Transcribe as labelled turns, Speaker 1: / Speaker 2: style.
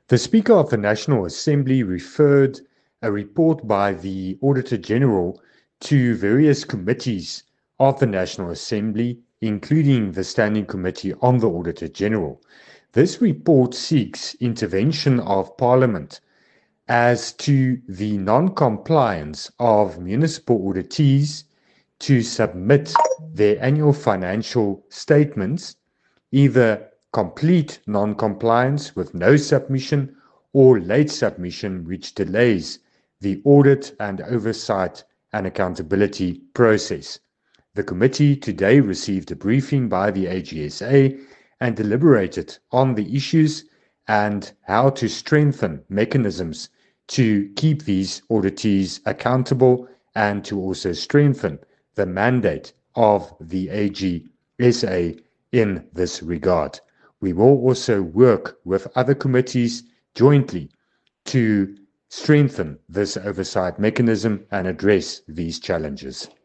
Speaker 1: The Speaker of the National Assembly referred a report by the Auditor General to various committees of the National Assembly, including the Standing Committee on the Auditor General. This report seeks intervention of Parliament as to the non-compliance of municipal auditees to submit their annual financial statements, either complete non-compliance with no submission or late submission, which delays the audit and oversight and accountability process. The committee today received a briefing by the AGSA and deliberated on the issues and how to strengthen mechanisms to keep these auditees accountable and to also strengthen the mandate of the AGSA in this regard. We will also work with other committees jointly to strengthen this oversight mechanism and address these challenges.